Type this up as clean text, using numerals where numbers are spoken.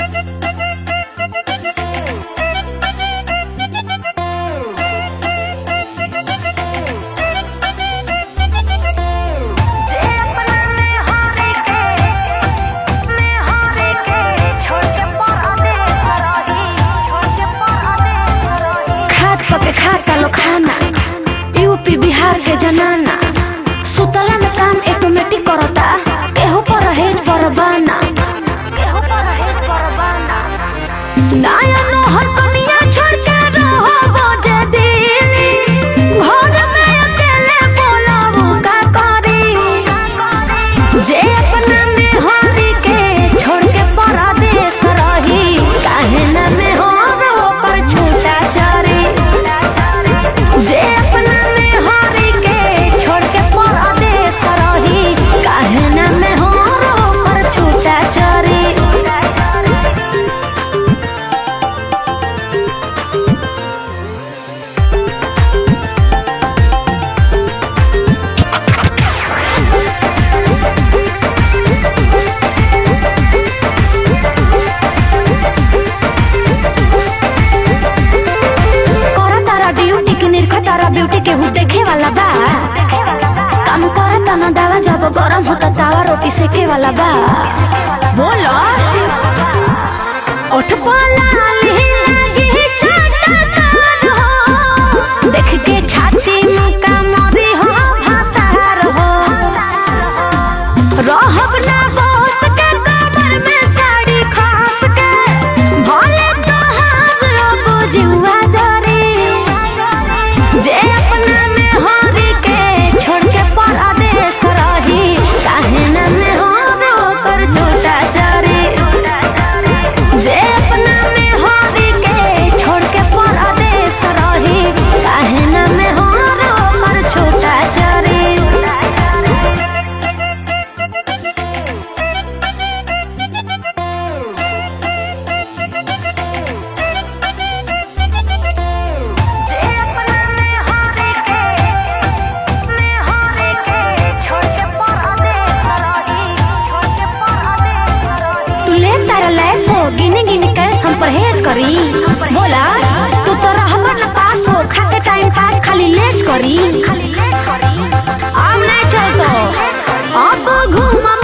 खाता लो खाना यूपी बिहार के जनाना सुतला में काम ऑटोमेटिक करता केहू पर हेज पर बाना नया नोहर कनिया छोड़ के रहो बजे दिली घर में अकेले बोलाबू का करी जे अपना में हरी के छोड़ के परदेस रही काहे ना में हो ओकर छूटा चरी जे अपना में हरी के छोड़ के परदेस रही काहे ना में हो ओकर छूटा चरी तारा ब्यूटी के हु देखे वाला बा काम करता ना दावा जब गरम होता तावा रोटी सेके वाला बा बोलो उठ पाला लगी चाटकार हो देख के छाती मुका मोरी हो भातार हो रहब ना बस के कमर में साड़ी खास के भले तो हम बुझुआ जरी जे अपना में हरी के छोड़ के परदेस रही काहे ना में हो ओकर छोटा चरी जे अपना में हरी के छोड़ के परदेस रही काहे ना में हो ओकर छोटा चरी गिने गिने कैस हम परहेज करी बोला तू तो रहबा न पास हो खा के टाइम पास खाली लेट करी अब नहीं चलतो अब घूम